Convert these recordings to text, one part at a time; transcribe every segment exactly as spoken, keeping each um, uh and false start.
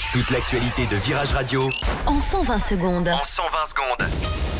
Toute l'actualité de Virage Radio en cent vingt secondes. En cent vingt secondes.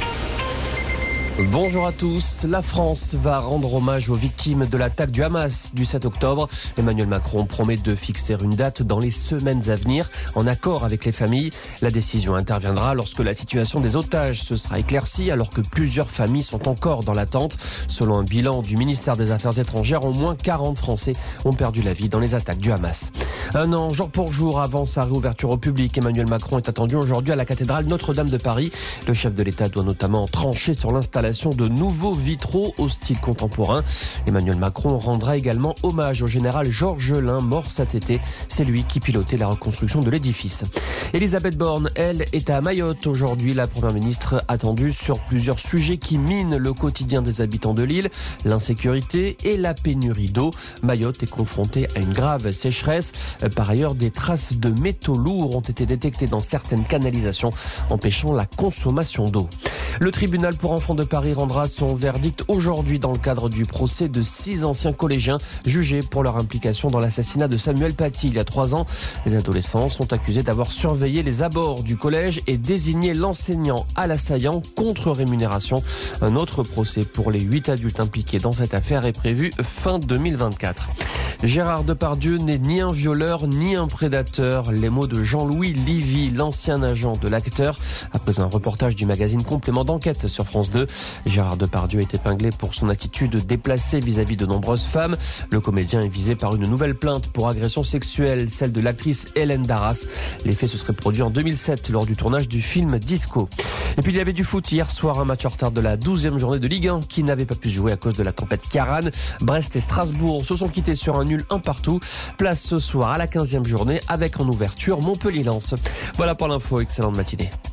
Bonjour à tous. La France va rendre hommage aux victimes de l'attaque du Hamas du sept octobre. Emmanuel Macron promet de fixer une date dans les semaines à venir, en accord avec les familles. La décision interviendra lorsque la situation des otages se sera éclaircie, alors que plusieurs familles sont encore dans l'attente. Selon un bilan du ministère des Affaires étrangères, au moins quarante Français ont perdu la vie dans les attaques du Hamas. Un an, jour pour jour, avant sa réouverture au public, Emmanuel Macron est attendu aujourd'hui à la cathédrale Notre-Dame de Paris. Le chef de l'État doit notamment trancher sur l'installation de nouveaux vitraux au style contemporain. Emmanuel Macron rendra également hommage au général Georges Lain, mort cet été. C'est lui qui pilotait la reconstruction de l'édifice. Elisabeth Borne, elle, est à Mayotte aujourd'hui. La première ministre attendue sur plusieurs sujets qui minent le quotidien des habitants de l'île, l'insécurité et la pénurie d'eau. Mayotte est confrontée à une grave sécheresse. Par ailleurs, des traces de métaux lourds ont été détectées dans certaines canalisations, empêchant la consommation d'eau. Le tribunal pour enfants de Paris rendra son verdict aujourd'hui dans le cadre du procès de six anciens collégiens jugés pour leur implication dans l'assassinat de Samuel Paty il y a trois ans. Les adolescents sont accusés d'avoir surveillé les abords du collège et désigné l'enseignant à l'assaillant contre rémunération. Un autre procès pour les huit adultes impliqués dans cette affaire est prévu fin deux mille vingt-quatre. Gérard Depardieu n'est ni un violeur ni un prédateur. Les mots de Jean-Louis Livy, l'ancien agent de l'acteur, après un reportage du magazine Complément d'enquête sur France deux. Gérard Depardieu est épinglé pour son attitude déplacée vis-à-vis de nombreuses femmes. Le comédien est visé par une nouvelle plainte pour agression sexuelle, celle de l'actrice Hélène Darras. Les faits se seraient produits en deux mille sept lors du tournage du film Disco. Et puis il y avait du foot hier soir, un match en retard de la douzième journée de Ligue un qui n'avait pas pu jouer à cause de la tempête Karan. Brest et Strasbourg se sont quittés sur un nul un partout. Place ce soir à la quinzième journée avec en ouverture Montpellier-Lens. Voilà pour l'info, excellente matinée.